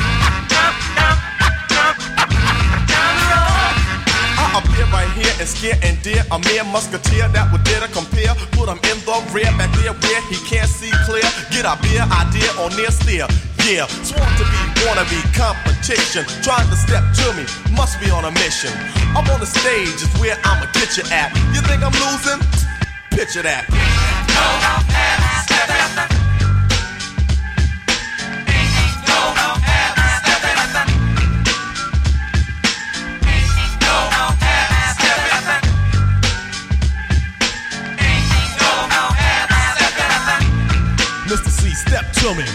I appear right here and scare and dear a mere musketeer that would dare to compare. Put him in the rear, back there where he can't see clear. Get a beer idea or near steer. Yeah, sworn to be, wanna be competition. Trying to step to me, must be on a mission. Up on the stage is where I'ma get you at. You think I'm losing? Picture that. No half stepping. Mister C, step to me.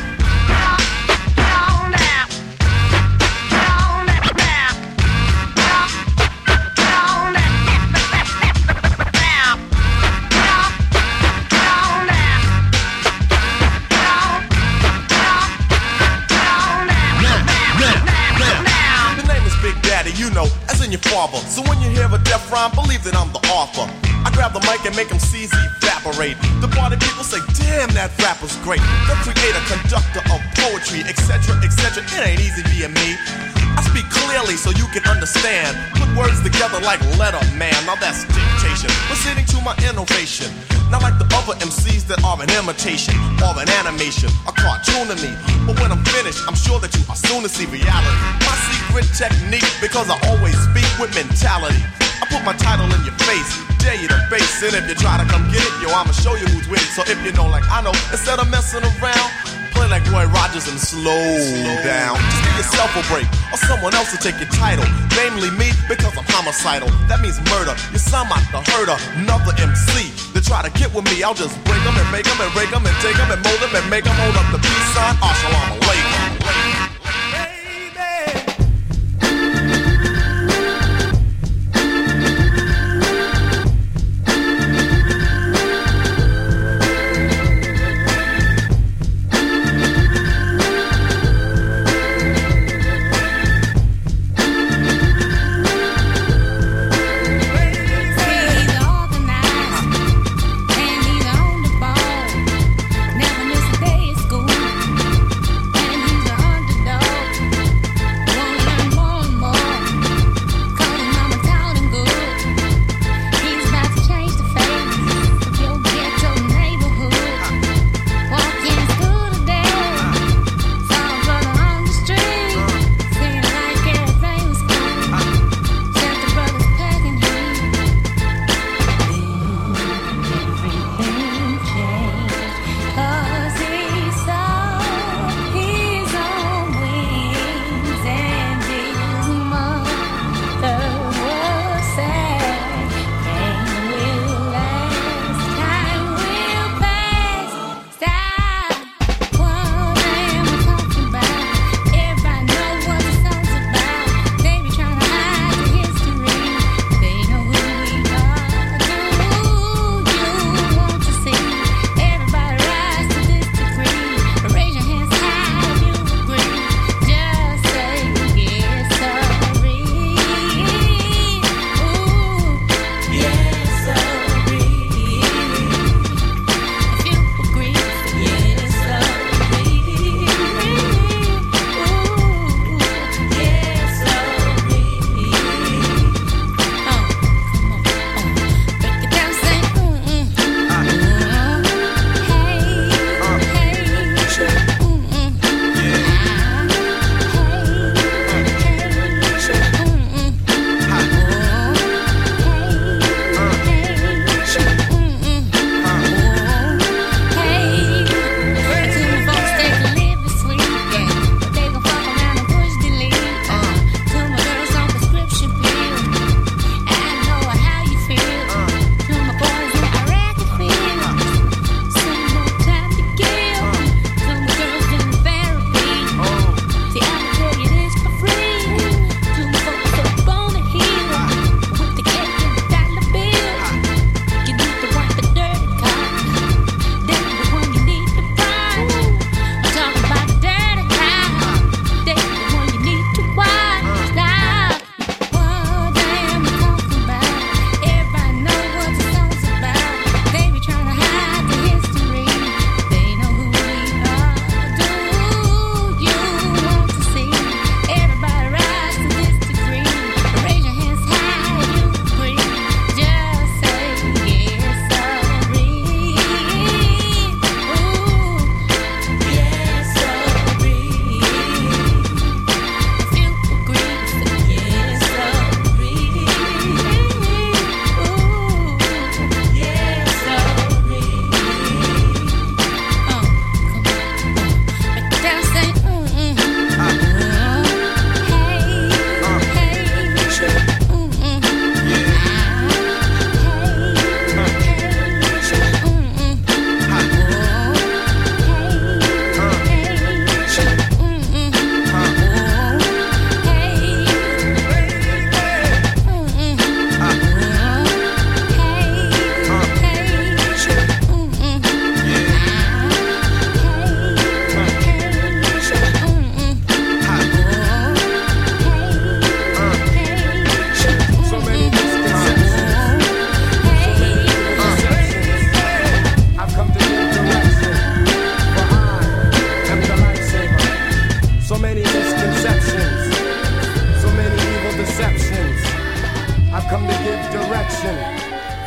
You know, as in your father. So when you hear a death rhyme, believe that I'm the author. I grab the mic and make them C's evaporate. The party people say, damn, that rapper's great. The creator, conductor of poetry, et cetera, et cetera. It ain't easy being me. I speak clearly so you can understand. Put words together like letter man. Now that's dictation. Proceeding to my innovation. Not like the other M Cs that are an imitation or an animation, a cartoon to me. But when I'm finished, I'm sure that you are soon to see reality. My secret technique, because I always speak with mentality. I put my title in your face, dare you to face it. If you try to come get it, yo, I'ma show you who's with it. So if you know like I know, instead of messing around, play like Roy Rogers and slow down. Just give yourself a break, or someone else will take your title. Namely me, because I'm homicidal. That means murder. You sound like the herder, another M C. They try to get with me, I'll just break them and make them and break them and take them and mold them and make them hold up the peace sign. Assalamu alaikum. Never miss a day at school.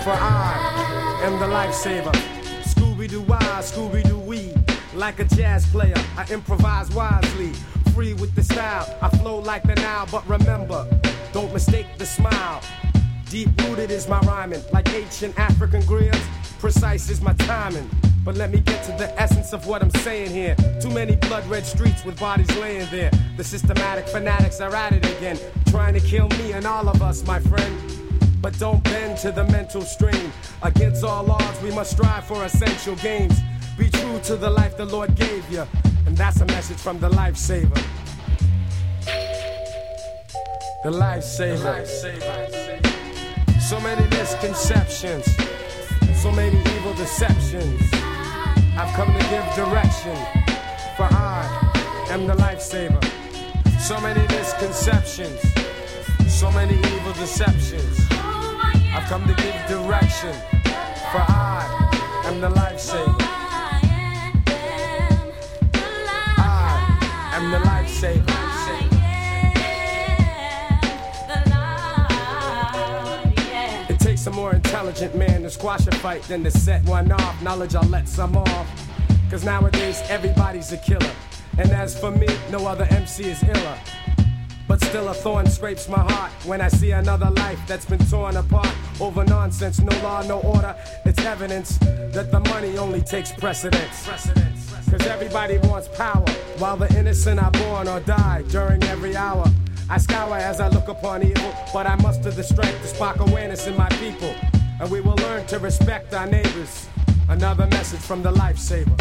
For I am the lifesaver. Scooby-Doo-wah, Scooby-Doo-wee. Like a jazz player, I improvise wisely. Free with the style, I flow like the Nile. But remember, don't mistake the smile. Deep-rooted is my rhyming. Like ancient African griots, precise is my timing. But let me get to the essence of what I'm saying here. Too many blood-red streets with bodies laying there. The systematic fanatics are at it again, trying to kill me and all of us, my friend. But don't bend to the mental stream. Against all odds, we must strive for essential gains. Be true to the life the Lord gave you. And that's a message from the lifesaver. The lifesaver. So many misconceptions. So many evil deceptions. I've come to give direction. For I am the lifesaver. So many misconceptions. So many evil deceptions. I've come to give direction. For I am the lifesaver. I am the lifesaver. It takes a more intelligent man to squash a fight than to set one off. Knowledge, I'll let some off. Cause nowadays everybody's a killer. And as for me, no other M C is iller. But still a thorn scrapes my heart when I see another life that's been torn apart over nonsense, no law, no order. It's evidence that the money only takes precedence. Cause everybody wants power, while the innocent are born or die during every hour. I scour as I look upon evil, but I muster the strength to spark awareness in my people. And we will learn to respect our neighbors. Another message from the lifesaver.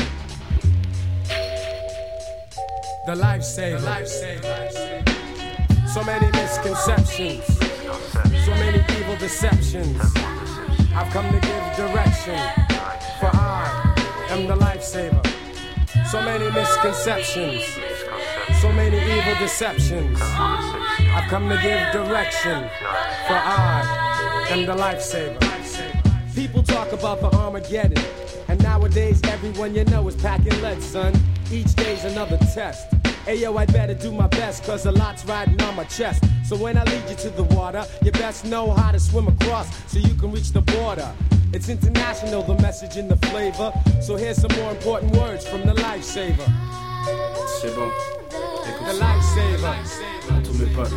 The lifesaver. The lifesaver. So many misconceptions, so many evil deceptions. I've come to give direction, for I am the lifesaver. So many misconceptions, so many evil deceptions. I've come to give direction, for I am the lifesaver. People talk about the Armageddon, and nowadays everyone you know is packing lead, son. Each day's another test. Ayo, I'd better do my best, cause a lot's riding on my chest. So when I lead you to the water, you best know how to swim across so you can reach the border. It's international, the message and the flavor. So here's some more important words from the lifesaver. C'est bon. Écoute the lifesaver. À tous mes potes,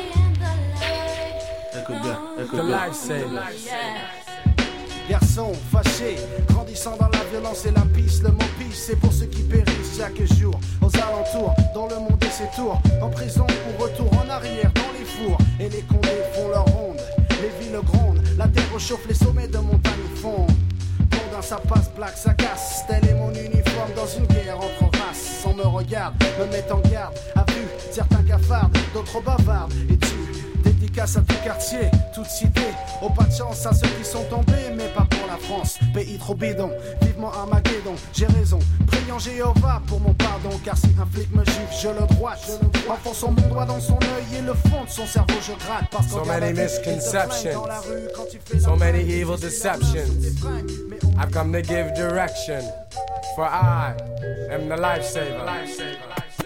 écoute bien, écoute the bien. Lifesaver. Garçon fâché, grandissant dans la violence et la pisse. Le mot pisse, c'est pour ceux qui périssent chaque jour. Aux alentours, dans le monde et ses tours. En prison ou retour en arrière dans les fours. Et les condés font leur ronde, les villes grondent. La terre réchauffe, les sommets de montagne fondent. Blondin, ça passe, black, ça casse. Tel est mon uniforme dans une guerre entre races. On me regarde, me met en garde. A vue, certains cafardent, d'autres bavardent. Et tu dédicace à tout quartier, toute cité. Oh, pas de chance à ceux qui sont tombés, mais pas pour la France. Pays trop bidon, vivement Armageddon. J'ai raison, priant Jéhovah pour mon pardon. Car si un flic me gifle, je le droite. Enfonçant mon doigt dans son œil et le fond de son cerveau, je gratte. Parce so many misconceptions, so many evil deceptions. I've come to give direction, for I am the lifesaver. lifesaver.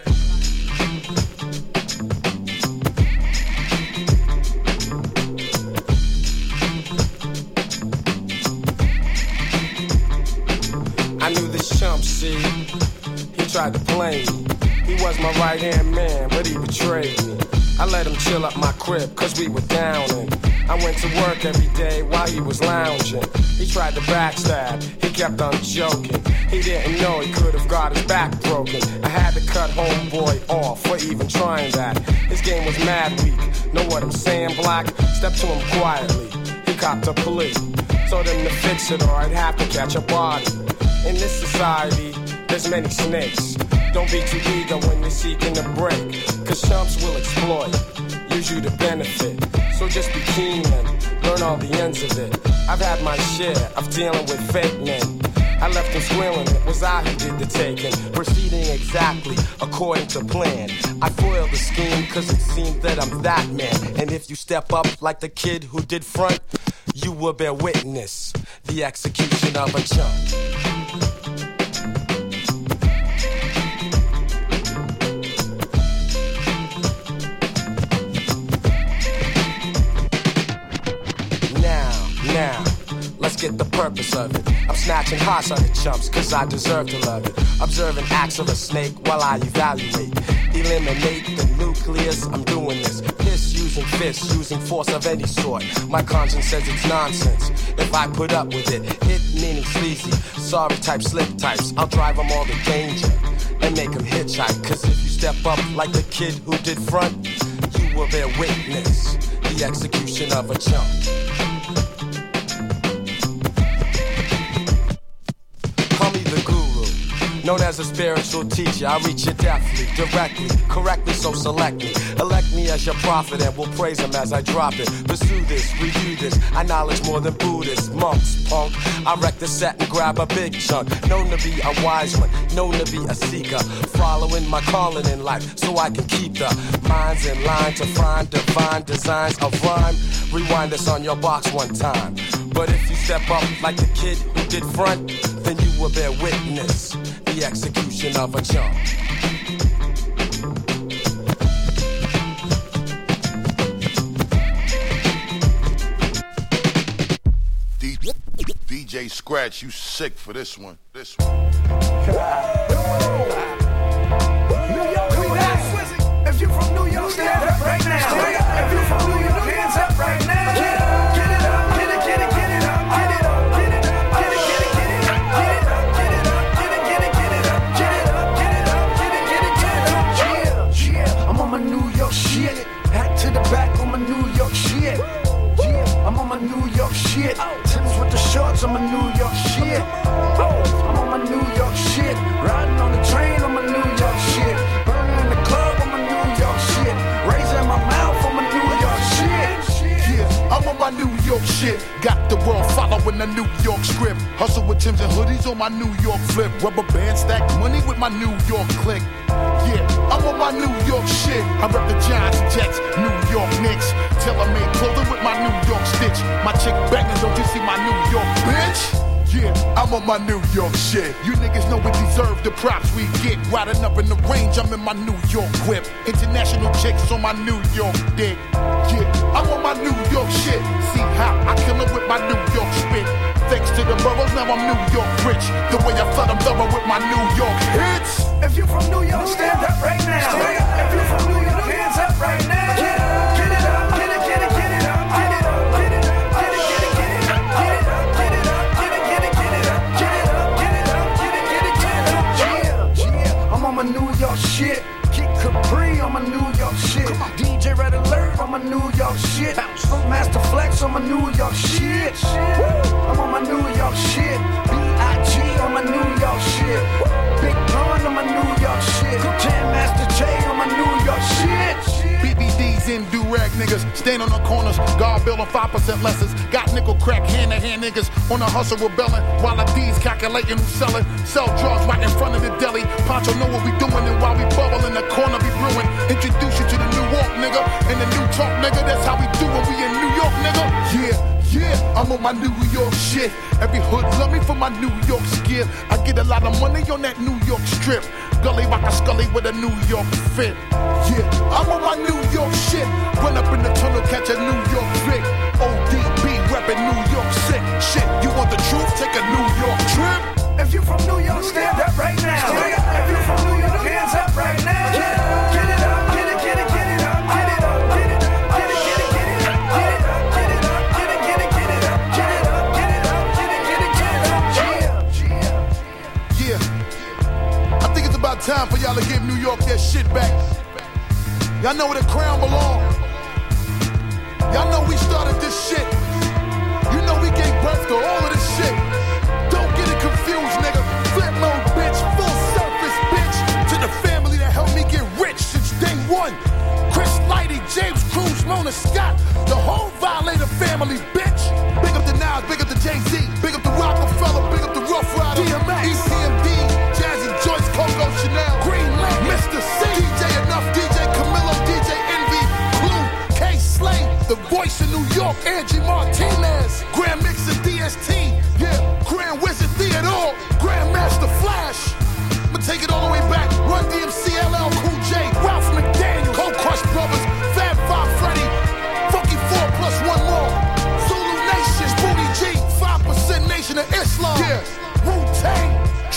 I knew this chump, see, he tried to play me. He was my right-hand man, but he betrayed me. I let him chill up my crib, cause we were down and I went to work every day while he was lounging. He tried to backstab, he kept on joking. He didn't know he could have got his back broken. I had to cut homeboy off for even trying that. His game was mad weak, know what I'm saying, Black? Step to him quietly, he copped a plea. Told him to fix it or I'd have to catch a body. In this society, there's many snakes. Don't be too eager when you're seeking a break, cause chumps will exploit, use you to benefit. So just be keen and learn all the ends of it. I've had my share of dealing with fake men. I left them squealing, it was I who did the taking, proceeding exactly according to plan. I foiled the scheme cause it seemed that I'm that man. And if you step up like the kid who did front, you will bear witness the execution of a chump. let's get the purpose of it. I'm snatching hearts on the chumps, cause I deserve to love it. Observing acts of a snake while I evaluate. Eliminate the nucleus, I'm doing this. Piss using fists, using force of any sort. My conscience says it's nonsense if I put up with it. Hit meaning sleazy, sorry type slip types. I'll drive them all to danger and make them hitchhike. Cause if you step up like the kid who did front, you will bear witness the execution of a chump. Call me the guru, known as a spiritual teacher. I reach you deftly, directly, correctly, so select me. Elect me as your prophet and we'll praise him as I drop it. Pursue this, review this, I knowledge more than Buddhists, monks, punk. I wreck the set and grab a big chunk. Known to be a wise one, known to be a seeker. Following my calling in life so I can keep the minds in line to find divine designs of rhyme. Rewind this on your box one time. But if you step up like the kid who did front, then you will bear witness the execution of a chump. D J Scratch, you sick for this one. This one. If you from New York, stand up right now. If you from New York, hands up right now. Get it, get it up, get it, get it, get it up, get it up, get it up, get it, get it, get it up, get it up, get it up, get it, get it, get it up, get it up, get it up, get it, get it, get it up. Yeah, yeah, I'm on my New York shit. Hat to the back on my New York shit. Yeah, I'm on my New York shit. Timbs with the shorts on my New York shit. I'm on my New York shit. Riding on the train on my New York shit. Burning in the club on my New York shit. Raising my mouth on my New York shit. Yeah, I'm on my New York shit. Got the world following the New York script. Hustle with Timbs and hoodies on my New York flip. Rubber band stack money with my New York click. Yeah, I'm on my New York shit. I rep the Giants, Jets, New York Knicks. Tailor-made clothing with my New York stitch. My chick banging, don't you see my New York bitch? Yeah, I'm on my New York shit. You niggas know we deserve the props we get. Riding up in the range, I'm in my New York whip. International chicks on my New York dick. Yeah, I'm on my New York shit. See how I kill it with my New York spit. Thanks to the boroughs, now I'm New York rich. The way I flood them thorough with my New York hits. If you from New York, stand up right now. If you from New York, hands up right now. Get it, get it up, get it, get it, get it up, get it up, get it up, get it, get it, get it up, get it up, get it up, get it, get it, get it up, get it up, get it up, get it, get it, get it up. Yeah, yeah, I'm on my New York shit. Kid Capri on my New York shit. D J Red Alert on my New York shit. Funk Master Flex on my New York shit. I'm on my New York shit. B I G on my New York shit. Big Pun on my New York shit. Jam Master J on my New York shit. B B Ds in do-rag niggas. Stand on the corners, guard bill on five percent lessons. Got nickel crack hand-to-hand niggas on the hustle rebelling. While the D's calculating who's selling. Sell drugs right in front of the deli. Poncho know what we doing and while we bubble in the corner be brewing. Introduce you to the New York nigga and the new talk nigga. That's how we do when we in New York nigga. Yeah, yeah, I'm on my New York shit. Every hood love me for my New York skill. I get a lot of money on that New York strip. Gully rock a scully with a New York fit. Yeah, I'm on my New York shit. Run up in the tunnel, catch a New York Vic. O D B reppin' New York sick. Shit, you want the truth? Take a New York trip. If you from New York, stand up right now. If you from New York, hands up right now. Get it, get it up, get it, get it, get it up, get it up, get it up, get it, get it, get it up, get it up, get it up, get it, get it, get it up, get it up, get it up, get it, get it, get it up. Yeah, yeah. I think it's about time for y'all to give New York their shit back. Y'all know where the crown belong. Y'all know we started this shit. You know we gave birth to all of this shit. Don't get it confused, nigga. Flip mode, bitch. Full surface, bitch. To the family that helped me get rich since day one. Chris Lighty, James Cruz, Mona Scott. The whole Violator family, bitch. Big up the Nas, big up the Jay-Z. Big up the Rockefeller, big up the Rough Rider. D M X, E P M D, Jazzy Joyce, Coco Chanel. Green Lake, Mister C. D J Enough, D J Camilo, D J Envy. Clue, K Slay. The voice of New York, Angie Martinez. Grand Mixer, D S T. Yeah, Grand Wizard Theodore. Grandmaster Flash. I'ma take it all the way back. Run D M C, L L Cool J. Ralph McDaniel. Cold Crush Brothers. Fab Five Freddy. Funky Four plus one more. Zulu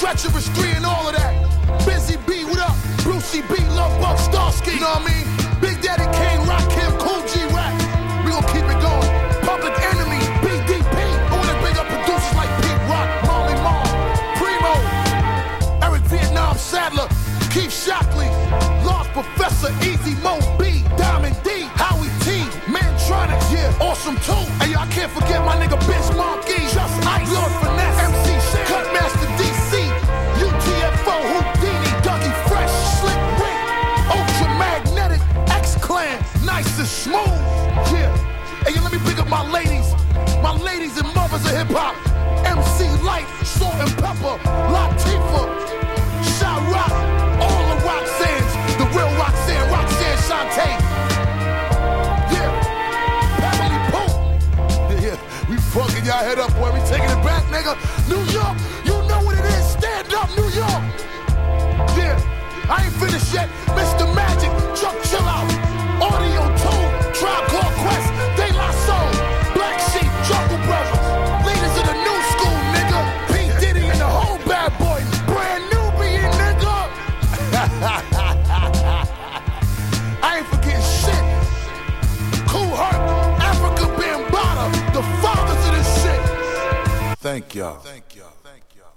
Treacherous three and all of that. Busy B, what up? Brucey B, Love Bug, Starsky, you know what I mean? Big Daddy Kane, Rakim, Cool G Rap. We gon' keep it going. Public Enemy, B D P. I wanna bring up producers like Pete Rock, Marley Marl, Primo, Eric Vietnam Sadler, Keith Shockley, Lost Professor, Easy Mo B, Diamond D, Howie T, Mantronics, yeah, awesome too. Hey, yo, I can't forget my nigga Biz Markie, Just Ice, Lord Finesse, M C Shit, Cutmaster D C, U T F O, Houdini, Dougie Fresh, Slick Rick, Ultra Magnetic, X-Clan, Nice and Smooth, yeah. Hey, yo, let me pick up my ladies, my ladies and mothers of hip-hop, M C Light, Salt and Pepper, Latifah, Sha Rock, all the Roxannes, the real Roxanne, Roxanne Shantae. Yeah, Beverly Pope. Yeah, yeah, we fucking y'all head up, boy. We taking it back, nigga. New York, you know what it is. Stand up, New York. Yeah, I ain't finished yet. Mister Magic, Chuck Chill Out, Audio two, Tribe Called Quest, De La Soul, Black Sheep, Jungle Brothers, leaders of the new school, nigga. P. Diddy and the whole bad boy, brand new being nigga. I ain't forgetting shit. Kool Herc, Africa Bambaataa, the fathers of this shit. Thank y'all. Thank y'all.